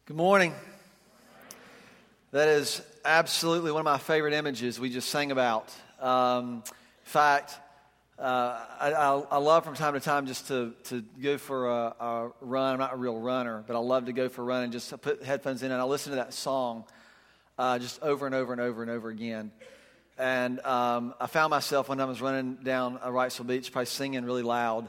Good morning. That is absolutely one of my favorite images we just sang about. In fact, I love from time to time just to go for a run. I'm not a real runner, but I love to go for a run and just put headphones in and I listen to that song just over and over and over and over again. And I found myself when I was running down Wrightsville Beach probably singing really loud.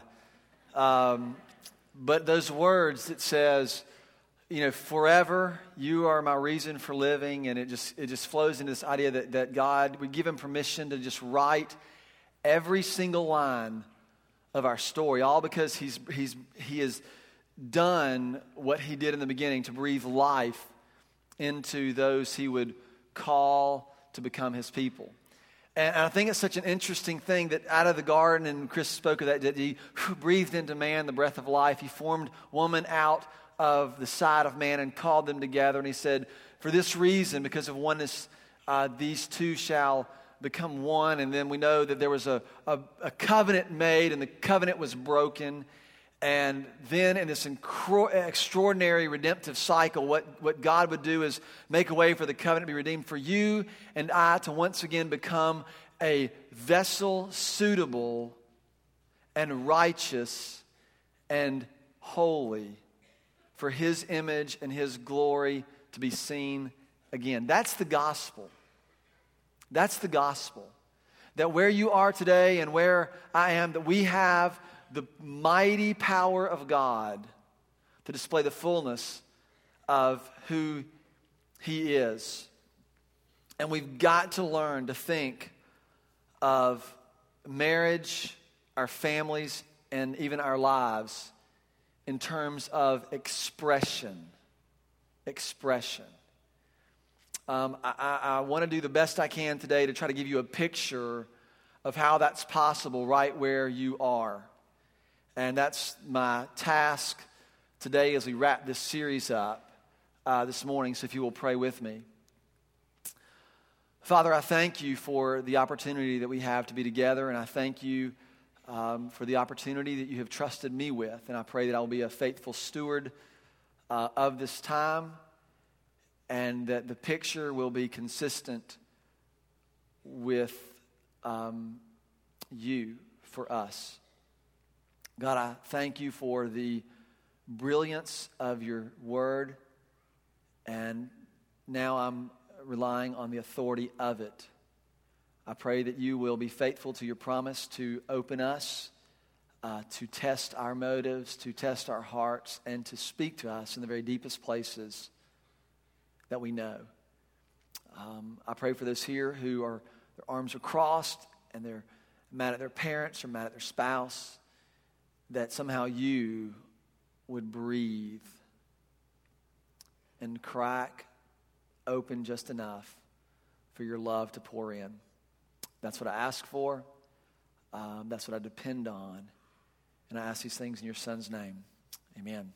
But those words, it says, forever you are my reason for living, and it just flows into this idea that God, we give him permission to just write every single line of our story, all because he has done what he did in the beginning to breathe life into those he would call to become his people. And I think it's such an interesting thing that out of the garden, and Chris spoke of that he breathed into man the breath of life. He formed woman out of the side of man and called them together. And he said, for this reason, because of oneness, these two shall become one. And then we know that there was a covenant made, and the covenant was broken. And then in this extraordinary redemptive cycle, what God would do is make a way for the covenant to be redeemed, for you and I to once again become a vessel suitable and righteous and holy for his image and his glory to be seen again. That's the gospel. That's the gospel. That where you are today and where I am, that we have the mighty power of God to display the fullness of who he is. And we've got to learn to think of marriage, our families, and even our lives in terms of expression. Expression. I want to do the best I can today to try to give you a picture of how that's possible right where you are. And that's my task today as we wrap this series up this morning, so if you will pray with me. Father, I thank you for the opportunity that we have to be together, and I thank you for the opportunity that you have trusted me with. And I pray that I will be a faithful steward of this time, and that the picture will be consistent with you for us. God, I thank you for the brilliance of your word, and now I'm relying on the authority of it. I pray that you will be faithful to your promise to open us, to test our motives, to test our hearts, and to speak to us in the very deepest places that we know. I pray for those here who their arms are crossed and they're mad at their parents or mad at their spouse, that somehow you would breathe and crack open just enough for your love to pour in. That's what I ask for. That's what I depend on. And I ask these things in your Son's name. Amen.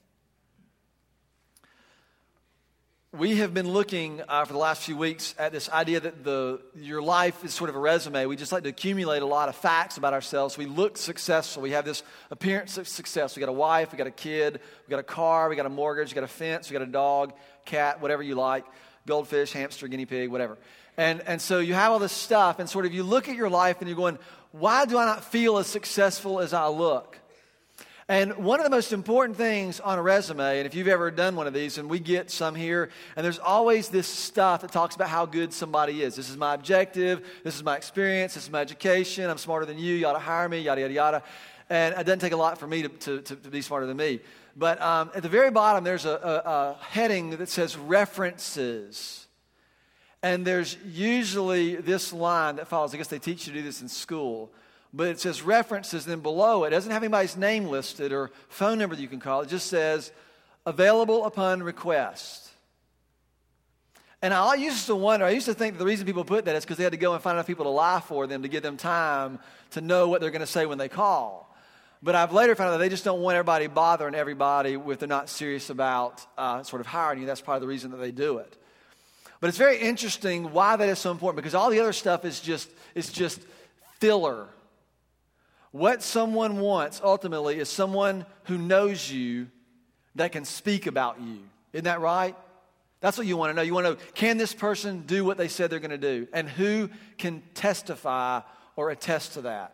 We have been looking for the last few weeks at this idea that your life is sort of a resume. We just like to accumulate a lot of facts about ourselves. We look successful. We have this appearance of success. We got a wife, we got a kid, we got a car, we got a mortgage, we got a fence, we got a dog, cat, whatever you like, goldfish, hamster, guinea pig, whatever. And so you have all this stuff, and sort of you look at your life and you're going, why do I not feel as successful as I look? And one of the most important things on a resume, and if you've ever done one of these, and we get some here, and there's always this stuff that talks about how good somebody is. This is my objective, this is my experience, this is my education, I'm smarter than you ought to hire me, yada, yada, yada. And it doesn't take a lot for me to be smarter than me. But at the very bottom, there's a heading that says references. And there's usually this line that follows. I guess they teach you to do this in school. But it says references, then below it doesn't have anybody's name listed or phone number that you can call. It just says available upon request. And I used to wonder, I used to think that the reason people put that is because they had to go and find enough people to lie for them to give them time to know what they're going to say when they call. But I've later found out that they just don't want everybody bothering everybody if they're not serious about sort of hiring you. That's probably the reason that they do it. But it's very interesting why that is so important, because all the other stuff is just filler. What someone wants ultimately is someone who knows you that can speak about you. Isn't that right? That's what you want to know. You want to know, can this person do what they said they're going to do? And who can testify or attest to that?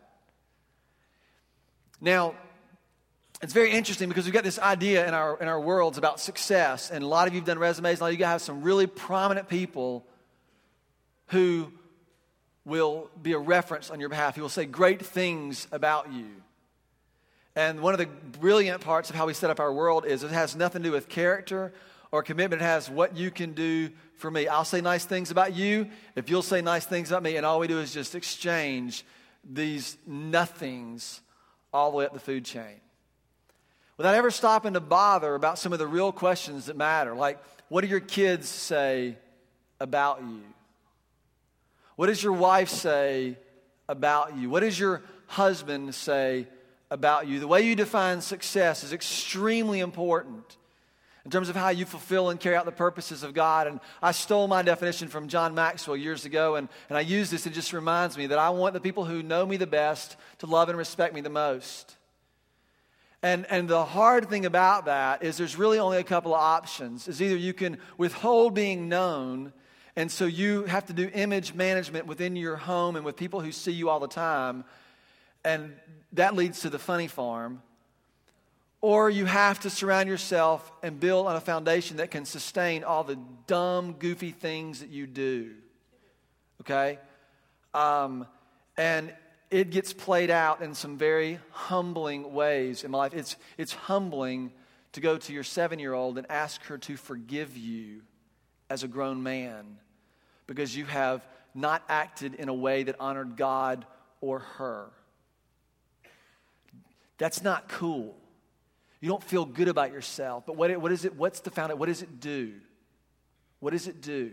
Now, it's very interesting because we've got this idea in our worlds about success. And a lot of you have done resumes. A lot of you have some really prominent people who will be a reference on your behalf. He will say great things about you. And one of the brilliant parts of how we set up our world is it has nothing to do with character or commitment. It has what you can do for me. I'll say nice things about you if you'll say nice things about me. And all we do is just exchange these nothings all the way up the food chain, without ever stopping to bother about some of the real questions that matter. Like, what do your kids say about you? What does your wife say about you? What does your husband say about you? The way you define success is extremely important in terms of how you fulfill and carry out the purposes of God. And I stole my definition from John Maxwell years ago, and I use this. It just reminds me that I want the people who know me the best to love and respect me the most. And the hard thing about that is there's really only a couple of options. Is either you can withhold being known, and so you have to do image management within your home and with people who see you all the time, and that leads to the funny farm. Or you have to surround yourself and build on a foundation that can sustain all the dumb, goofy things that you do. Okay? And it gets played out in some very humbling ways in my life. It's humbling to go to your 7-year-old and ask her to forgive you as a grown man because you have not acted in a way that honored God or her. That's not cool. You don't feel good about yourself. But what is it? What's the foundation? What does it do? What does it do?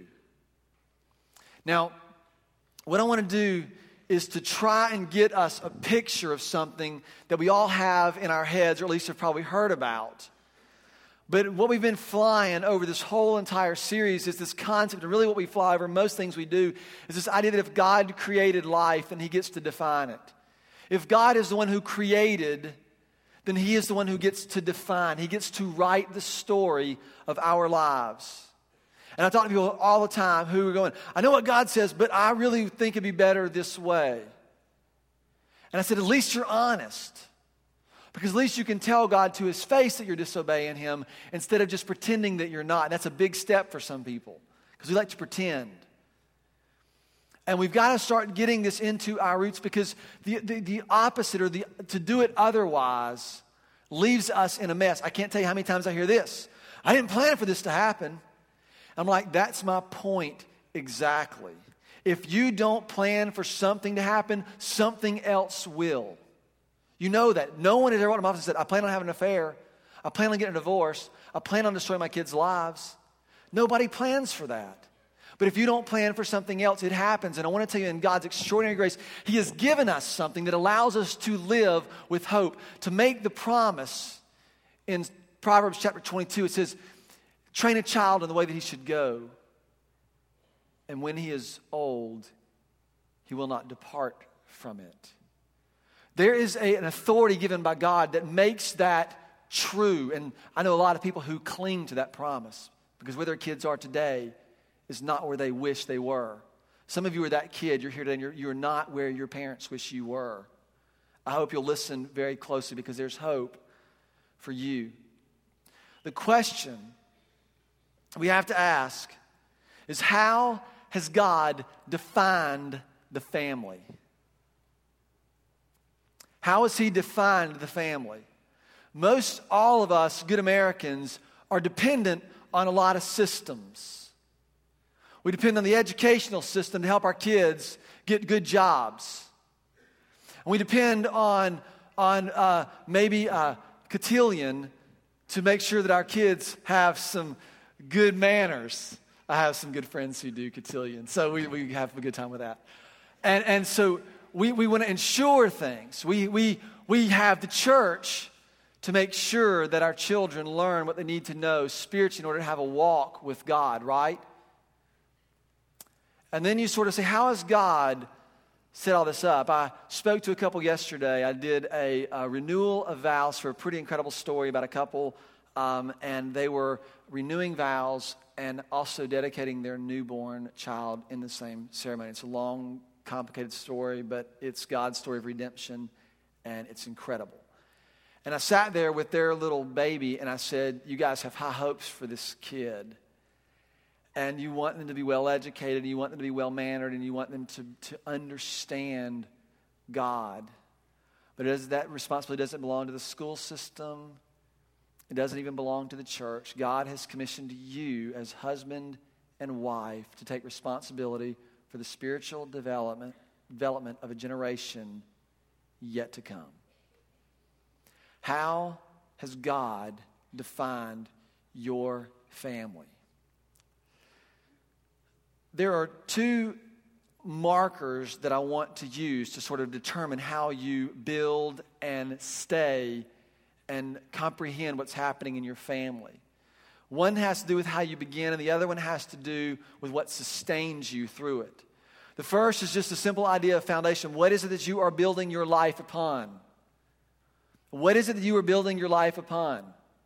Now, what I want to do is to try and get us a picture of something that we all have in our heads, or at least have probably heard about. But what we've been flying over this whole entire series is this concept, and really what we fly over most things we do, is this idea that if God created life, then He gets to define it. If God is the one who created, then He is the one who gets to define. He gets to write the story of our lives. And I talk to people all the time who are going, I know what God says, but I really think it'd be better this way. And I said, at least you're honest. Because at least you can tell God to His face that you're disobeying Him instead of just pretending that you're not. And that's a big step for some people because we like to pretend. And we've got to start getting this into our roots because the opposite or to do it otherwise leaves us in a mess. I can't tell you how many times I hear this. I didn't plan for this to happen. I'm like, that's my point exactly. If you don't plan for something to happen, something else will. You know that. No one has ever walked in my office and said, I plan on having an affair. I plan on getting a divorce. I plan on destroying my kids' lives. Nobody plans for that. But if you don't plan for something else, it happens. And I want to tell you, in God's extraordinary grace, He has given us something that allows us to live with hope. To make the promise in Proverbs chapter 22, it says, train a child in the way that he should go. And when he is old, he will not depart from it. There is an authority given by God that makes that true. And I know a lot of people who cling to that promise because where their kids are today is not where they wish they were. Some of you are that kid. You're here today and you're not where your parents wish you were. I hope you'll listen very closely because there's hope for you. The question we have to ask is, how has God defined the family? How has He defined the family? Most all of us, good Americans, are dependent on a lot of systems. We depend on the educational system to help our kids get good jobs. And we depend on maybe a cotillion to make sure that our kids have some good manners. I have some good friends who do cotillion, so we have a good time with that. And so we want to ensure things. We have the church to make sure that our children learn what they need to know spiritually in order to have a walk with God, right? And then you sort of say, how has God set all this up? I spoke to a couple yesterday. I did a renewal of vows for a pretty incredible story about a couple and they were renewing vows and also dedicating their newborn child in the same ceremony. It's a long, complicated story, but it's God's story of redemption, and it's incredible. And I sat there with their little baby, and I said, you guys have high hopes for this kid. And you want them to be well-educated, and you want them to be well-mannered, and you want them to understand God. But that responsibility doesn't belong to the school system. It doesn't even belong to the church. God has commissioned you as husband and wife to take responsibility for the spiritual development of a generation yet to come. How has God defined your family? There are two markers that I want to use to sort of determine how you build and stay and comprehend what's happening in your family. One has to do with how you begin, and the other one has to do with what sustains you through it. The first is just a simple idea of foundation. What is it that you are building your life upon? What is it that you are building your life upon?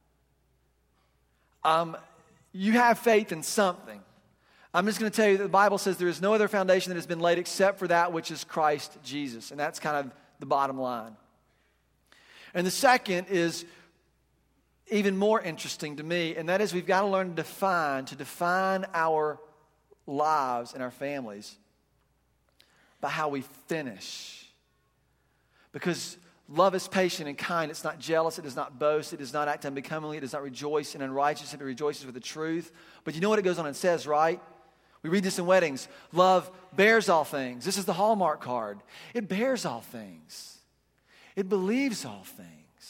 You have faith in something. I'm just going to tell you that the Bible says there is no other foundation that has been laid except for that which is Christ Jesus. And that's kind of the bottom line. And the second is even more interesting to me, and that is we've got to learn to define our lives and our families by how we finish. Because love is patient and kind. It's not jealous. It does not boast. It does not act unbecomingly. It does not rejoice in unrighteousness. It rejoices with the truth. But you know what it goes on and says, right? We read this in weddings. Love bears all things. This is the Hallmark card. It bears all things. It believes all things.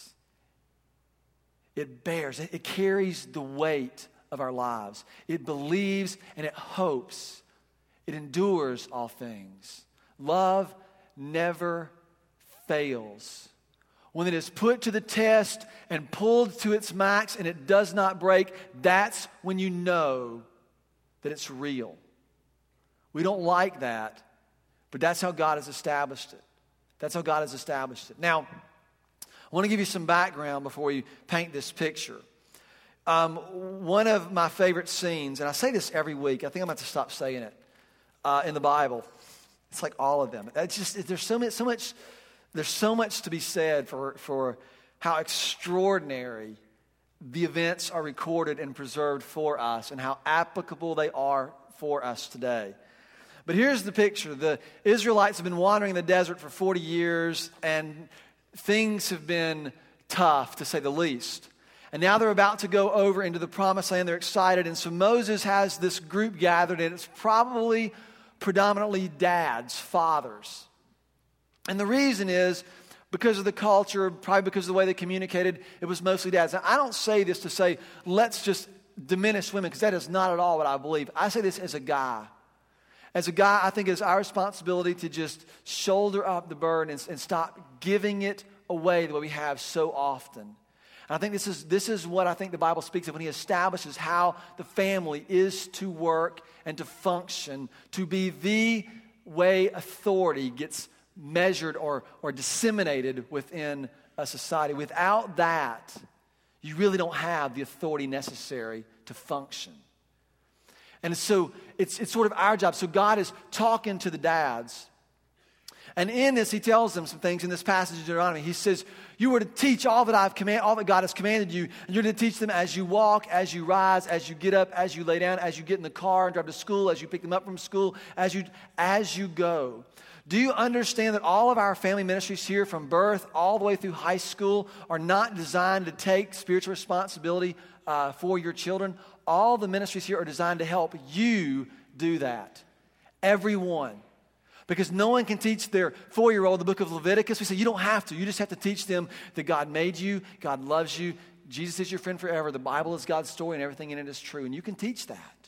It bears. It carries the weight of our lives. It believes and it hopes. It endures all things. Love never fails. When it is put to the test and pulled to its max and it does not break, that's when you know that it's real. We don't like that, but that's how God has established it. That's how God has established it. Now, I want to give you some background before you paint this picture. One of my favorite scenes, and I say this every week, I think I'm going to have to stop saying it, in the Bible. It's like all of them. It's just, there's so much to be said for how extraordinary the events are recorded and preserved for us and how applicable they are for us today. But here's the picture. The Israelites have been wandering in the desert for 40 years, and things have been tough, to say the least. And now they're about to go over into the promised land. They're excited. And so Moses has this group gathered, and it's probably predominantly dads, fathers. And the reason is because of the culture, probably because of the way they communicated, it was mostly dads. Now, I don't say this to say, let's just diminish women, because that is not at all what I believe. I say this as a guy. As a guy, I think it's our responsibility to just shoulder up the burden and stop giving it away the way we have so often. And I think this is what I think the Bible speaks of when he establishes how the family is to work and to function, to be the way authority gets measured or disseminated within a society. Without that, you really don't have the authority necessary to function. And so it's sort of our job. So God is talking to the dads. And in this, he tells them some things in this passage of Deuteronomy. He says, you are to teach all that God has commanded you. And you're to teach them as you walk, as you rise, as you get up, as you lay down, as you get in the car and drive to school, as you pick them up from school, as you go. Do you understand that all of our family ministries here from birth all the way through high school are not designed to take spiritual responsibility for your children? All the ministries here are designed to help you do that. Everyone. Because no one can teach their 4-year-old the book of Leviticus. We say you don't have to. You just have to teach them that God made you, God loves you, Jesus is your friend forever, the Bible is God's story, and everything in it is true. And you can teach that.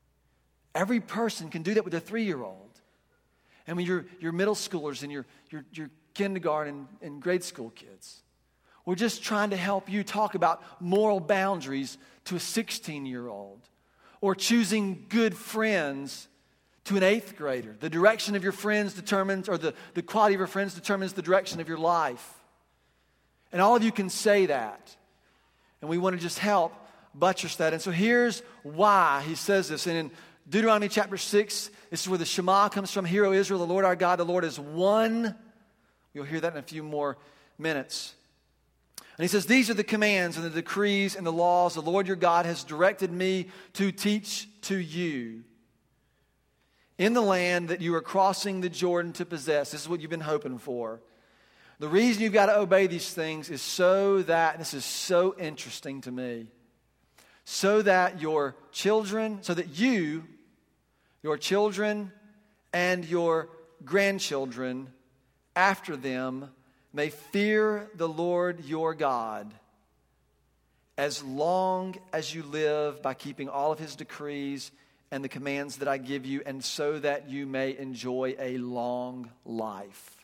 Every person can do that with a 3-year-old. And when your middle schoolers and your kindergarten and grade school kids. We're just trying to help you talk about moral boundaries to a 16-year-old. Or choosing good friends to an 8th grader. The direction of your friends determines, or the quality of your friends determines the direction of your life. And all of you can say that. And we want to just help buttress that. And so here's why he says this. And in Deuteronomy chapter 6, this is where the Shema comes from. Hear, O Israel, the Lord our God, the Lord is one. You'll hear that in a few more minutes. And he says, these are the commands and the decrees and the laws the Lord your God has directed me to teach to you in the land that you are crossing the Jordan to possess. This is what you've been hoping for. The reason you've got to obey these things is so that, and this is so interesting to me, so that your children, so that you, your children, and your grandchildren after them may fear the Lord your God as long as you live by keeping all of his decrees and the commands that I give you, and so that you may enjoy a long life.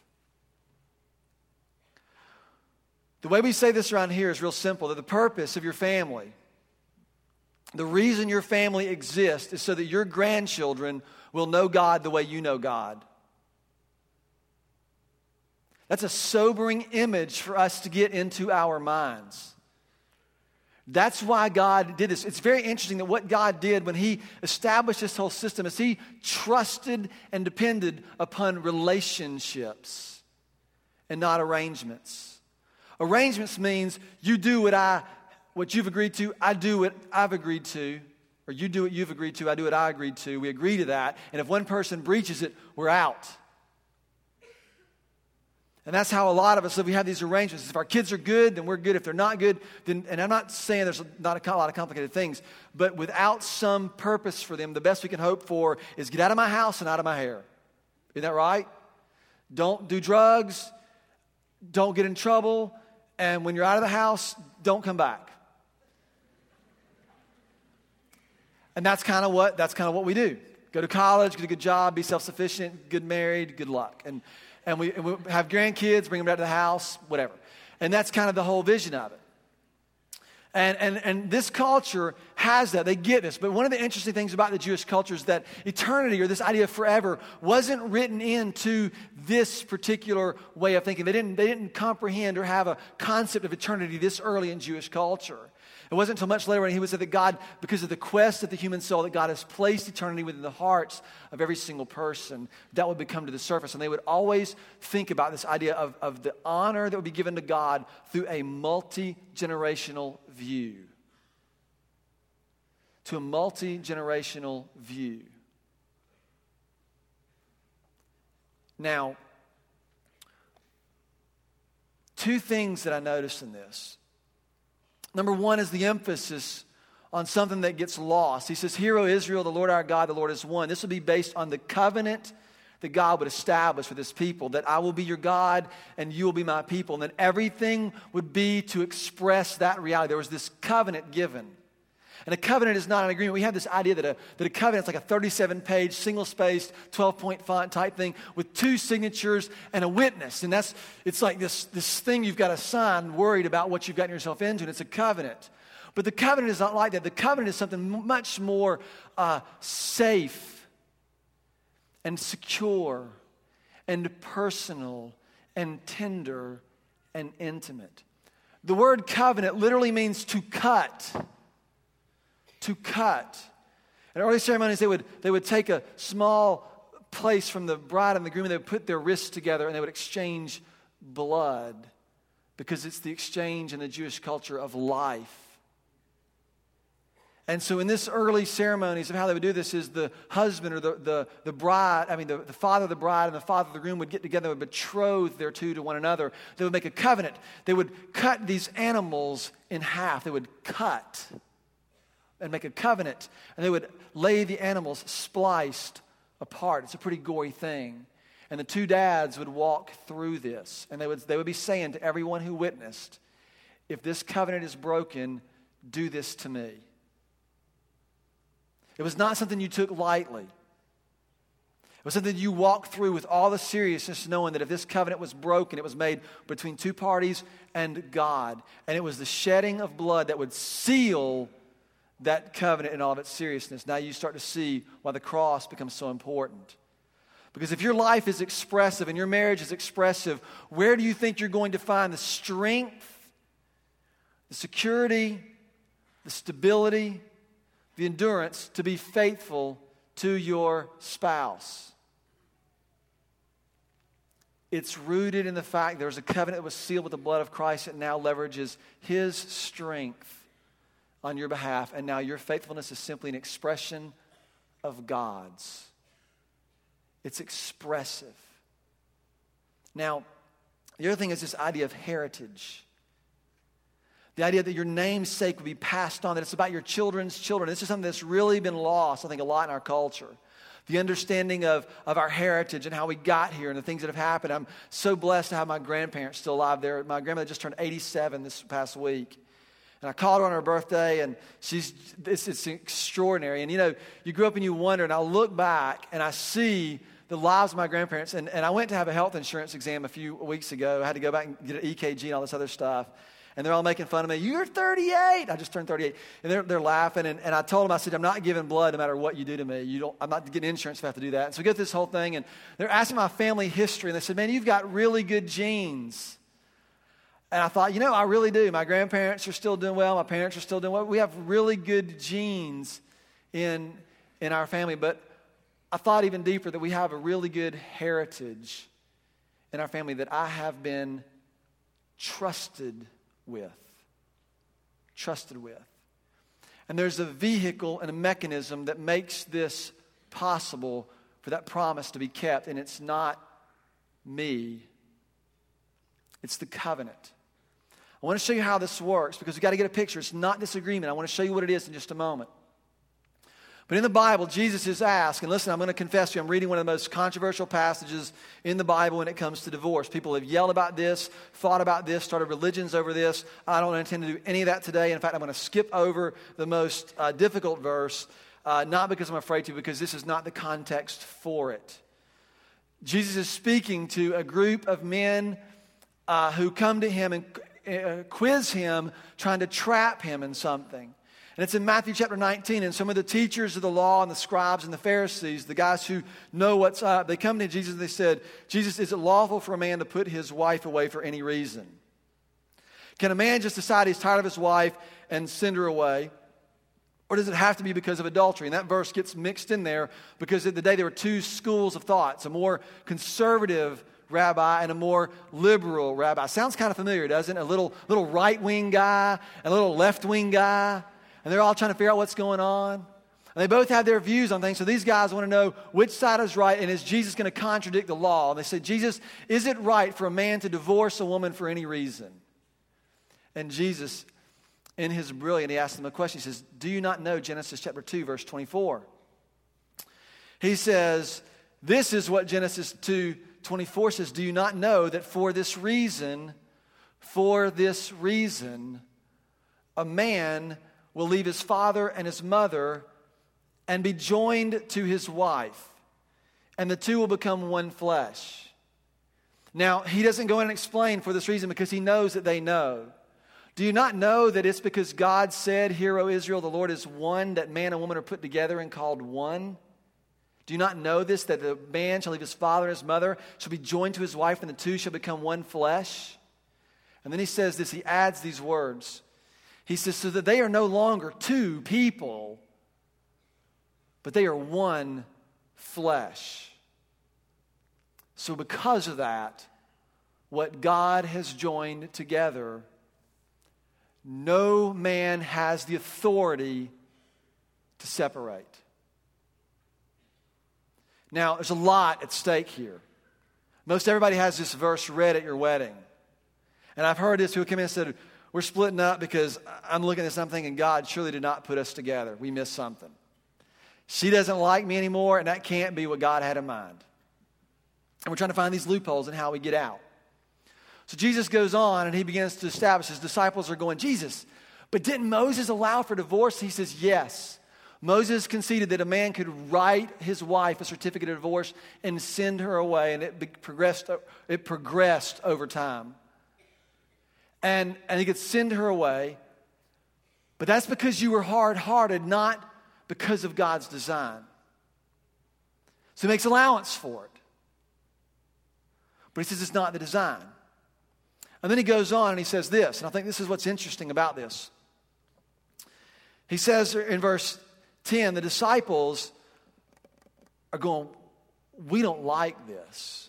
The way we say this around here is real simple, that the purpose of your family, the reason your family exists, is so that your grandchildren will know God the way you know God. That's a sobering image for us to get into our minds. That's why God did this. It's very interesting that what God did when he established this whole system is he trusted and depended upon relationships and not arrangements. Arrangements means you do what you've agreed to, I do what I've agreed to, or you do what you've agreed to, I do what I agreed to. We agree to that, and if one person breaches it, we're out. And that's how a lot of us live. We have these arrangements. If our kids are good, then we're good. If they're not good, then, and I'm not saying there's not a lot of complicated things, but without some purpose for them, the best we can hope for is get out of my house and out of my hair. Isn't that right? Don't do drugs. Don't get in trouble. And when you're out of the house, don't come back. And that's kind of what we do. Go to college, get a good job, be self-sufficient, good married, good luck. And we have grandkids, bring them back to the house, whatever. And that's kind of the whole vision of it. And this culture has that. They get this. But one of the interesting things about the Jewish culture is that eternity, or this idea of forever, wasn't written into this particular way of thinking. They didn't comprehend or have a concept of eternity this early in Jewish culture. It wasn't until much later when he would say that God, because of the quest of the human soul, that God has placed eternity within the hearts of every single person, that would become to the surface. And they would always think about this idea of the honor that would be given to God through a multi-generational view. To a multi-generational view. Now, two things that I noticed in this. Number one is the emphasis on something that gets lost. He says, Hear, O Israel, the Lord our God, the Lord is one. This will be based on the covenant that God would establish with his people, that I will be your God and you will be my people. And then everything would be to express that reality. There was this covenant given. And a covenant is not an agreement. We have this idea that a covenant is like a 37-page, single-spaced, 12-point font type thing with two signatures and a witness. And it's like this thing you've got to sign, worried about what you've gotten yourself into, and it's a covenant. But the covenant is not like that. The covenant is something much more safe and secure and personal and tender and intimate. The word covenant literally means to cut. To cut. In early ceremonies, they would take a small place from the bride and the groom, and they would put their wrists together and they would exchange blood, because it's the exchange in the Jewish culture of life. And so in this early ceremonies of how they would do this is the husband or the bride, the father of the bride and the father of the groom would get together and betroth their two to one another. They would make a covenant. They would cut these animals in half. They would cut and make a covenant, and they would lay the animals spliced apart. It's a pretty gory thing. And the two dads would walk through this, and they would be saying to everyone who witnessed, if this covenant is broken, do this to me. It was not something you took lightly. It was something you walked through with all the seriousness, knowing that if this covenant was broken, it was made between two parties and God. And it was the shedding of blood that would seal that covenant in all of its seriousness. Now you start to see why the cross becomes so important. Because if your life is expressive and your marriage is expressive, where do you think you're going to find the strength, the security, the stability, the endurance to be faithful to your spouse. It's rooted in the fact there's a covenant that was sealed with the blood of Christ that now leverages His strength on your behalf, and now your faithfulness is simply an expression of God's. It's expressive. Now, the other thing is this idea of heritage. The idea that your namesake would be passed on, that it's about your children's children. This is something that's really been lost, I think, a lot in our culture. The understanding of our heritage and how we got here and the things that have happened. I'm so blessed to have my grandparents still alive there. My grandmother just turned 87 this past week. And I called her on her birthday, and it's extraordinary. And, you grew up and you wonder, and I look back and I see the lives of my grandparents. And I went to have a health insurance exam a few weeks ago. I had to go back and get an EKG and all this other stuff. And they're all making fun of me. You're 38. I just turned 38. And they're laughing. And I told them, I said, I'm not giving blood no matter what you do to me. I'm not getting insurance if I have to do that. And so we get this whole thing. And they're asking my family history. And they said, man, you've got really good genes. And I thought, I really do. My grandparents are still doing well. My parents are still doing well. We have really good genes in our family. But I thought even deeper that we have a really good heritage in our family that I have been trusted with. And there's a vehicle and a mechanism that makes this possible for that promise to be kept. And it's not me. It's the covenant. I want to show you how this works because we've got to get a picture. It's not disagreement. I want to show you what it is in just a moment. But in the Bible, Jesus is asked, and listen, I'm going to confess to you, I'm reading one of the most controversial passages in the Bible when it comes to divorce. People have yelled about this, thought about this, started religions over this. I don't intend to do any of that today. In fact, I'm going to skip over the most difficult verse, not because I'm afraid to, because this is not the context for it. Jesus is speaking to a group of men who come to him and quiz him, trying to trap him in something. And it's in Matthew chapter 19, and some of the teachers of the law and the scribes and the Pharisees, the guys who know what's up, they come to Jesus and they said, Jesus, is it lawful for a man to put his wife away for any reason? Can a man just decide he's tired of his wife and send her away? Or does it have to be because of adultery? And that verse gets mixed in there because at the day there were two schools of thoughts, a more conservative rabbi and a more liberal rabbi. Sounds kind of familiar, doesn't it? A little right-wing guy and a little left-wing guy. And they're all trying to figure out what's going on. And they both have their views on things. So these guys want to know which side is right, and is Jesus going to contradict the law? And they said, Jesus, is it right for a man to divorce a woman for any reason? And Jesus, in his brilliance, he asked them a question. He says, do you not know Genesis chapter 2, verse 24? He says, this is what Genesis 2:24 says. Do you not know that for this reason, a man will leave his father and his mother and be joined to his wife, and the two will become one flesh. Now, he doesn't go in and explain for this reason because he knows that they know. Do you not know that it's because God said, Hear, O Israel, the Lord is one, that man and woman are put together and called one? Do you not know this, that the man shall leave his father and his mother, shall be joined to his wife, and the two shall become one flesh? And then he says this, he adds these words. He says, so that they are no longer two people, but they are one flesh. So because of that, what God has joined together, no man has the authority to separate. Now, there's a lot at stake here. Most everybody has this verse read at your wedding. And I've heard this, people come in and said, we're splitting up because I'm looking at this and I'm thinking, God surely did not put us together. We missed something. She doesn't like me anymore, and that can't be what God had in mind. And we're trying to find these loopholes in how we get out. So Jesus goes on and he begins to establish, his disciples are going, Jesus, but didn't Moses allow for divorce? He says, yes. Moses conceded that a man could write his wife a certificate of divorce and send her away, and it progressed over time. And he could send her away, but that's because you were hard-hearted, not because of God's design. So he makes allowance for it. But he says it's not the design. And then he goes on and he says this, and I think this is what's interesting about this. He says in verse 10, the disciples are going, we don't like this.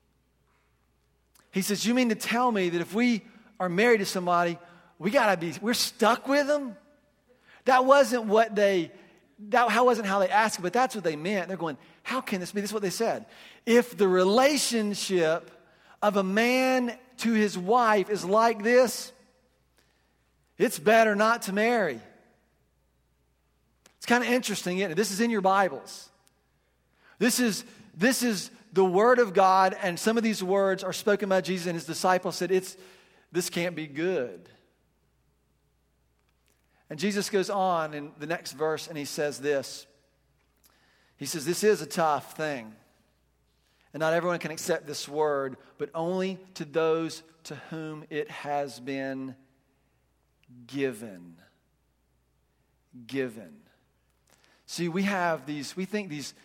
He says, you mean to tell me that if we are married to somebody, we're stuck with them? That wasn't how they asked it, but that's what they meant. They're going, how can this be? This is what they said. If the relationship of a man to his wife is like this, it's better not to marry. It's kind of interesting, isn't it? This is in your Bibles. This is the Word of God, and some of these words are spoken by Jesus, and his disciples said, this can't be good. And Jesus goes on in the next verse, and he says this. He says, this is a tough thing. And not everyone can accept this word, but only to those to whom it has been given. Given. See, we think these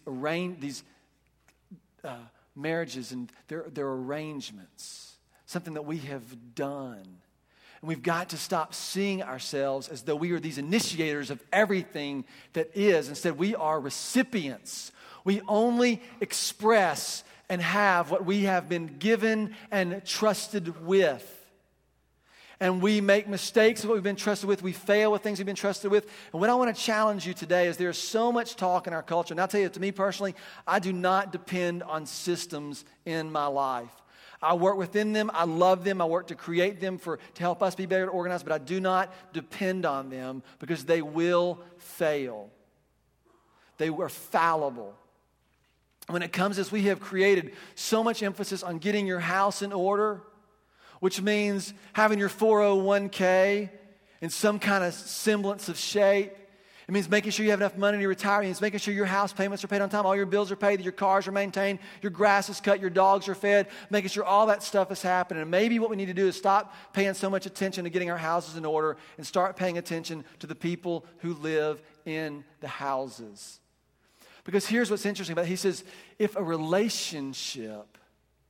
marriages and their arrangements, something that we have done. And we've got to stop seeing ourselves as though we are these initiators of everything that is. Instead, we are recipients. We only express and have what we have been given and trusted with. And we make mistakes of what we've been trusted with. We fail with things we've been trusted with. And what I want to challenge you today is there's so much talk in our culture. And I'll tell you, to me personally, I do not depend on systems in my life. I work within them. I love them. I work to create them to help us be better organized. But I do not depend on them because they will fail. They were fallible. When it comes to this, we have created so much emphasis on getting your house in order, which means having your 401k in some kind of semblance of shape. It means making sure you have enough money to retire. It means making sure your house payments are paid on time, all your bills are paid, that your cars are maintained, your grass is cut, your dogs are fed, making sure all that stuff is happening. And maybe what we need to do is stop paying so much attention to getting our houses in order and start paying attention to the people who live in the houses. Because here's what's interesting about it. He says, if a relationship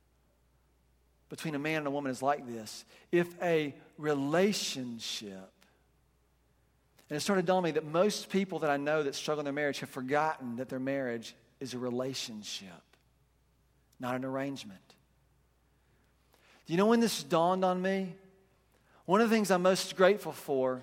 between a man and a woman is like this, if a relationship, and it started dawning me that most people that I know that struggle in their marriage have forgotten that their marriage is a relationship, not an arrangement. Do you know when this dawned on me? One of the things I'm most grateful for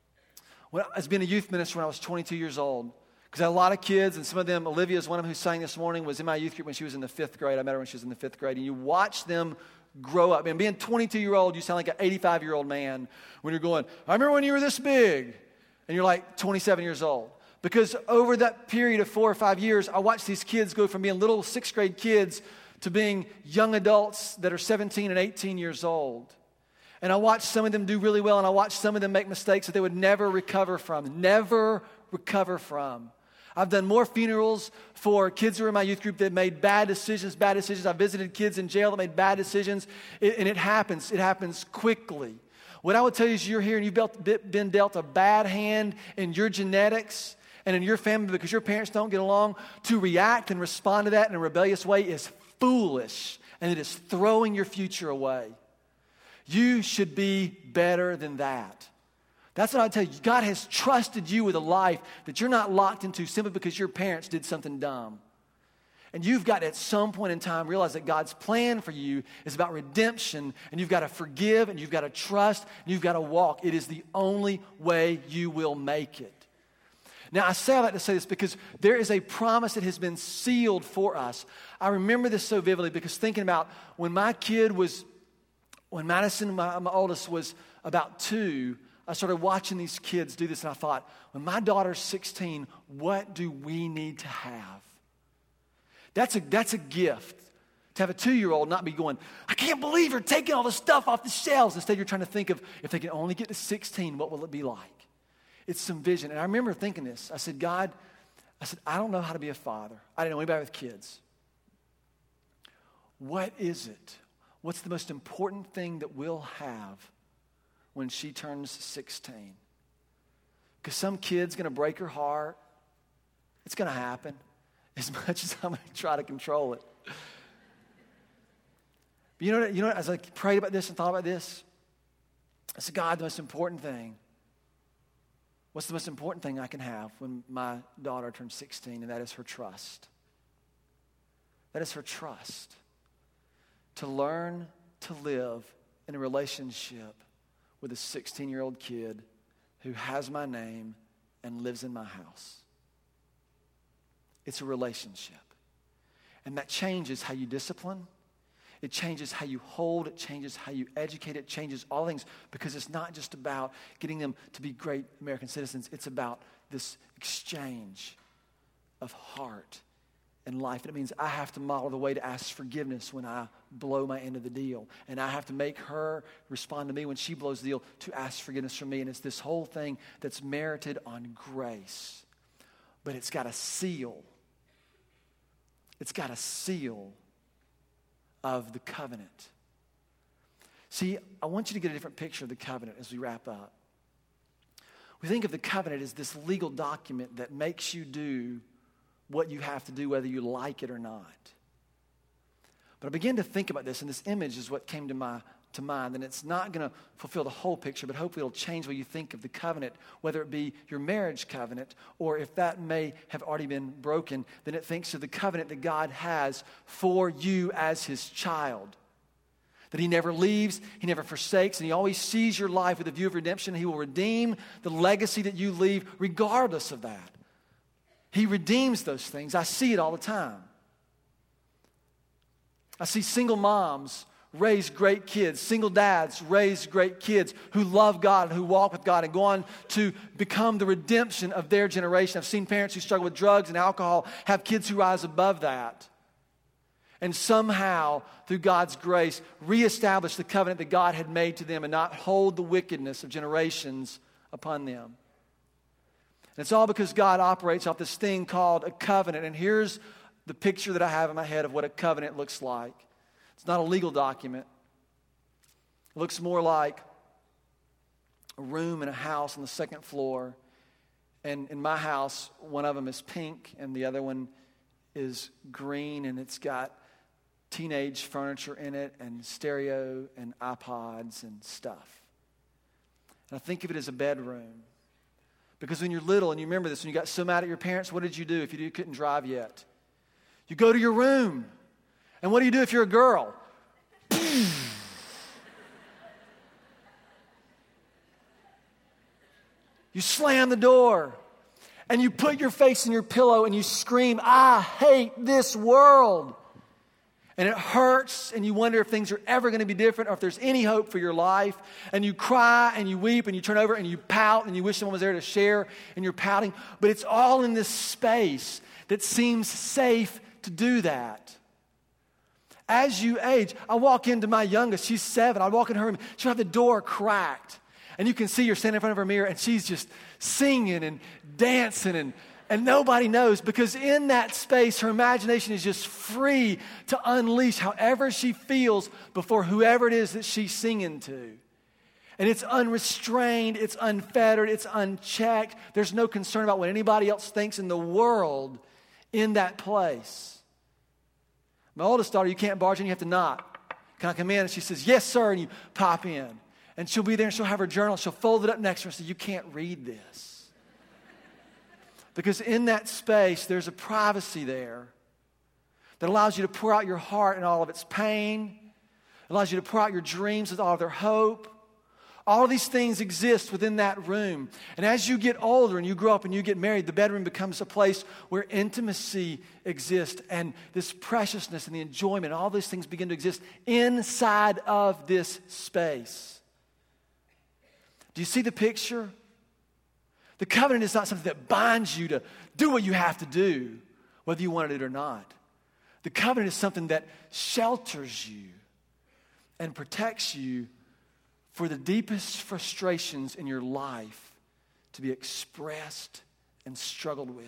as being a youth minister when I was 22 years old, because I had a lot of kids, and some of them, Olivia is one of them who sang this morning, was in my youth group when she was in the 5th grade. I met her when she was in the 5th grade. And you watch them grow up. And being 22-year-old, you sound like an 85-year-old man when you're going, I remember when you were this big. And you're like 27 years old. Because over that period of 4 or 5 years, I watched these kids go from being little 6th grade kids to being young adults that are 17 and 18 years old. And I watched some of them do really well, and I watched some of them make mistakes that they would never recover from. Never recover from. I've done more funerals for kids who are in my youth group that made bad decisions. I've visited kids in jail that made bad decisions. And it happens. It happens quickly. What I would tell you is you're here and you've been dealt a bad hand in your genetics and in your family because your parents don't get along. To react and respond to that in a rebellious way is foolish, and it is throwing your future away. You should be better than that. That's what I tell you. God has trusted you with a life that you're not locked into simply because your parents did something dumb. And you've got to, at some point in time, realize that God's plan for you is about redemption, and you've got to forgive, and you've got to trust, and you've got to walk. It is the only way you will make it. Now, I say all that to say this because there is a promise that has been sealed for us. I remember this so vividly because thinking about when Madison, my oldest, was about 2, I started watching these kids do this, and I thought, when my daughter's 16, what do we need to have? That's a gift. To have a 2-year-old not be going, I can't believe you're taking all the stuff off the shelves. Instead, you're trying to think of, if they can only get to 16, what will it be like? It's some vision. And I remember thinking this. I said, God, I don't know how to be a father. I didn't know anybody with kids. What is it? What's the most important thing that we'll have when she turns 16? Because some kid's going to break her heart. It's going to happen. As much as I'm going to try to control it. But you know what? As I prayed about this and thought about this, I said, God, the most important thing what's the most important thing I can have when my daughter turns 16, and that is her trust. That is her trust. To learn to live in a relationship with a 16-year-old kid who has my name and lives in my house. It's a relationship. And that changes how you discipline. It changes how you hold. It changes how you educate. It changes all things, because it's not just about getting them to be great American citizens. It's about this exchange of heart and life. And it means I have to model the way to ask forgiveness when I blow my end of the deal. And I have to make her respond to me when she blows the deal to ask forgiveness from me. And it's this whole thing that's merited on grace. But it's got a seal. It's got a seal of the covenant. See, I want you to get a different picture of the covenant as we wrap up. We think of the covenant as this legal document that makes you do what you have to do whether you like it or not. But I began to think about this, and this image is what came to mind, and it's not going to fulfill the whole picture, but hopefully it'll change what you think of the covenant, whether it be your marriage covenant, or if that may have already been broken, then it thinks of the covenant that God has for you as his child. That he never leaves, he never forsakes, and he always sees your life with a view of redemption. He will redeem the legacy that you leave regardless of that. He redeems those things. I see it all the time. I see single moms raise great kids, single dads raise great kids who love God and who walk with God and go on to become the redemption of their generation. I've seen parents who struggle with drugs and alcohol have kids who rise above that. And somehow, through God's grace, reestablish the covenant that God had made to them and not hold the wickedness of generations upon them. And it's all because God operates off this thing called a covenant. And here's the picture that I have in my head of what a covenant looks like. It's not a legal document. It looks more like a room in a house on the second floor. And in my house, one of them is pink and the other one is green, and it's got teenage furniture in it and stereo and iPods and stuff. And I think of it as a bedroom. Because when you're little, and you remember this, when you got so mad at your parents, what did you do if you couldn't drive yet? You go to your room. And what do you do if you're a girl? You slam the door. And you put your face in your pillow and you scream, I hate this world. And it hurts, and you wonder if things are ever going to be different or if there's any hope for your life. And you cry and you weep and you turn over and you pout and you wish someone was there to share and you're pouting. But it's all in this space that seems safe to do that. As you age, I walk into my youngest, she's 7. I walk in her room, she'll have the door cracked. And you can see her standing in front of her mirror and she's just singing and dancing and nobody knows, because in that space, her imagination is just free to unleash however she feels before whoever it is that she's singing to. And it's unrestrained, it's unfettered, it's unchecked. There's no concern about what anybody else thinks in the world in that place. My oldest daughter, you can't barge in, you have to knock. Can I come in? And she says, yes, sir, and you pop in. And she'll be there and she'll have her journal, she'll fold it up next to her and say, you can't read this. Because in that space, there's a privacy there that allows you to pour out your heart and all of its pain. It allows you to pour out your dreams with all of their hope. All of these things exist within that room. And as you get older and you grow up and you get married, the bedroom becomes a place where intimacy exists and this preciousness and the enjoyment, all these things begin to exist inside of this space. Do you see the picture? The covenant is not something that binds you to do what you have to do, whether you wanted it or not. The covenant is something that shelters you and protects you for the deepest frustrations in your life to be expressed and struggled with.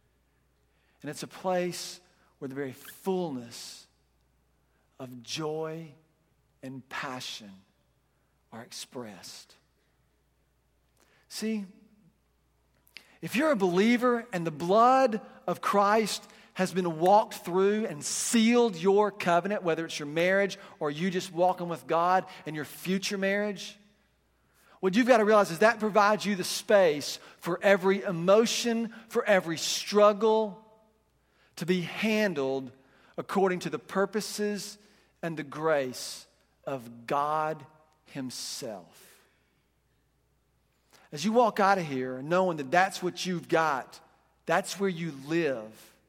And it's a place where the very fullness of joy and passion are expressed. See, if you're a believer and the blood of Christ has been walked through and sealed your covenant, whether it's your marriage or you just walking with God in your future marriage, what you've got to realize is that provides you the space for every emotion, for every struggle to be handled according to the purposes and the grace of God Himself. As you walk out of here knowing that that's what you've got, that's where you live,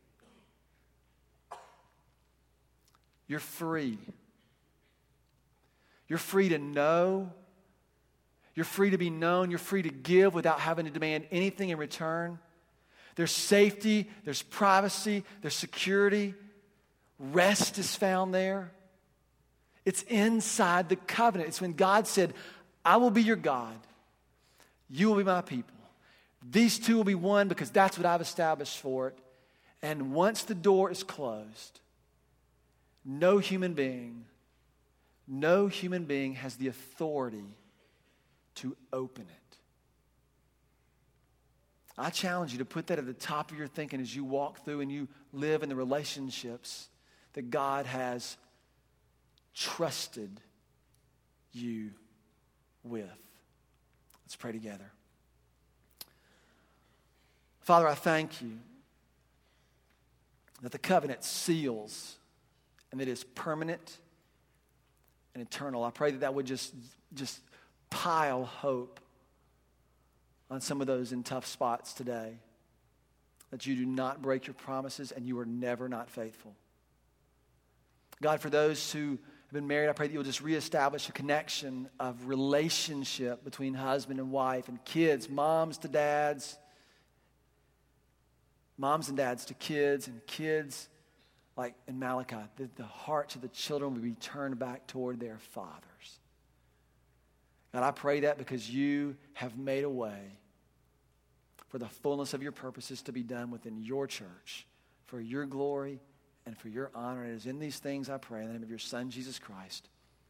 you're free. You're free to know. You're free to be known. You're free to give without having to demand anything in return. There's safety. There's privacy. There's security. Rest is found there. It's inside the covenant. It's when God said, I will be your God. You will be my people. These two will be one because that's what I've established for it. And once the door is closed, no human being has the authority to open it. I challenge you to put that at the top of your thinking as you walk through and you live in the relationships that God has trusted you with. Let's pray together. Father, I thank you that the covenant seals and it is permanent and eternal. I pray that that would just pile hope on some of those in tough spots today. That you do not break your promises and you are never not faithful. God, for those who have been married, I pray that you'll just reestablish a connection of relationship between husband and wife and kids, moms to dads, moms and dads to kids, and kids like in Malachi, that the hearts of the children will be turned back toward their fathers. God, I pray that because you have made a way for the fullness of your purposes to be done within your church, for your glory and for your honor. And it is in these things I pray in the name of your Son, Jesus Christ.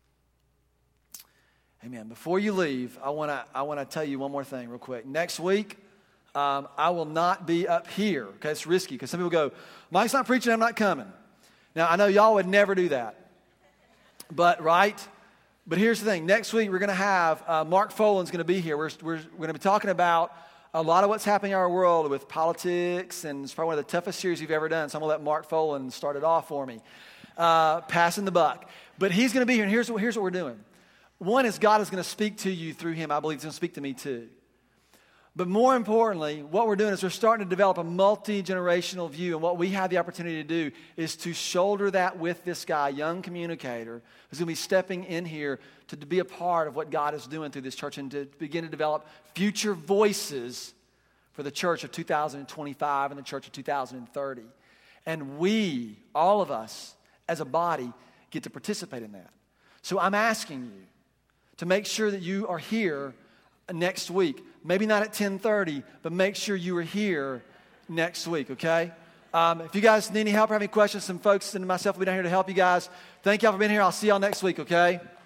Amen. Before you leave, I want to tell you one more thing real quick. Next week, I will not be up here. Okay, it's risky because some people go, Mike's not preaching, I'm not coming. Now, I know y'all would never do that. But here's the thing. Next week, we're going to have Mark Folan's going to be here. We're going to be talking about a lot of what's happening in our world with politics, and it's probably one of the toughest series we've ever done. So I'm going to let Mark Folan start it off for me, passing the buck. But he's going to be here, and here's what we're doing. One is God is going to speak to you through him. I believe he's going to speak to me too. But more importantly, what we're doing is we're starting to develop a multi-generational view, and what we have the opportunity to do is to shoulder that with this guy, young communicator, who's going to be stepping in here to be a part of what God is doing through this church and to begin to develop future voices for the church of 2025 and the church of 2030. And we, all of us, as a body, get to participate in that. So I'm asking you to make sure that you are here next week. Maybe not at 10:30, but make sure you are here next week, okay? If you guys need any help or have any questions, some folks and myself will be down here to help you guys. Thank y'all for being here. I'll see y'all next week, okay?